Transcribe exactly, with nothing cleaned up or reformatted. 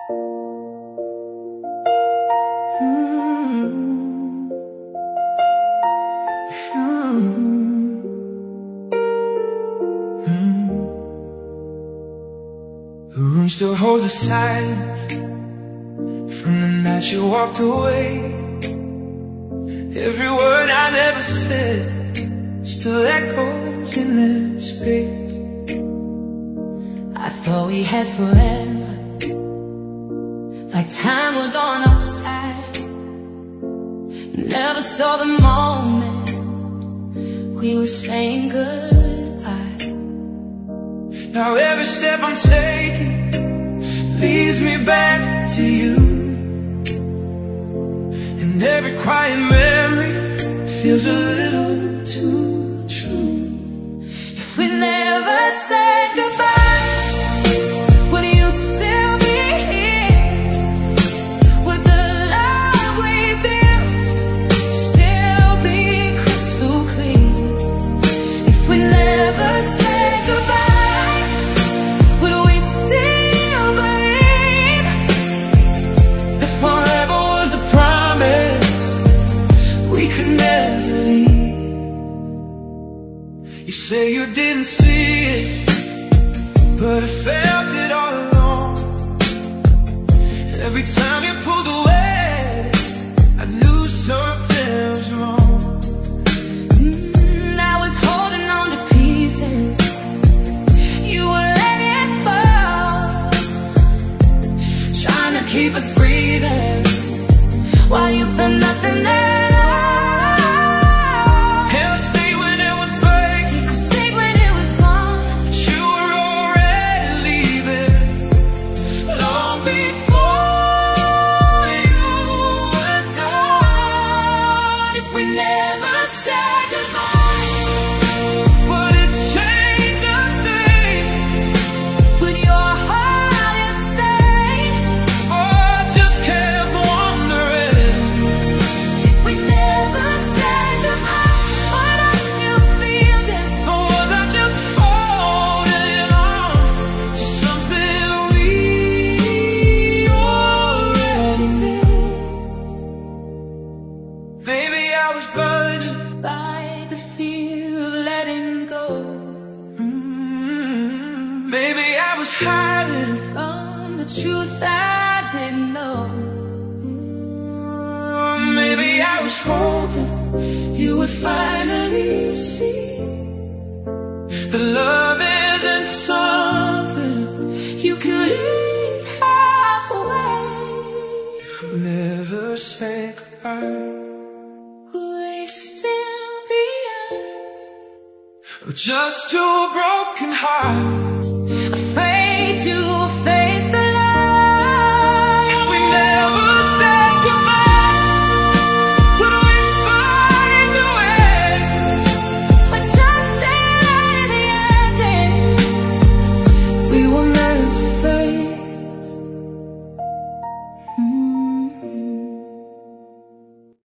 Mm-hmm. Mm-hmm. The room still holds a silence from the night you walked away. Every word I never said still echoes in that space. I thought we had forever, like time was on our side. Never saw the moment we were saying goodbye. Now every step I'm taking leads me back to you, and every quiet memory feels a little too true. If we never said goodbye, would you still be here? Would the love we built still be crystal clear? If we never said goodbye, would we still believe if forever was a promise we could never leave? You say you didn't see it, but I felt it all along. Every time you pulled away, I knew something was wrong. Mm, I was holding on to pieces, you were letting fall, trying to keep us breathing while you felt nothing at all. And I stayed when it was breaking, I stayed when it was gone, but you were already leaving long before you were gone. If we never said goodbye, but it changed a thing. would your heart stay? Oh, I just kept wondering If we never said goodbye, would I still feel this? or was I just holding on to something we already knew? Maybe I was blinded By the fear of letting go, Mm, maybe I was hiding from the truth I didn't know. Mm, maybe I was hoping you would finally see that love isn't something You could leave halfway. you never say goodbye. Would we still be us? Or just two broken hearts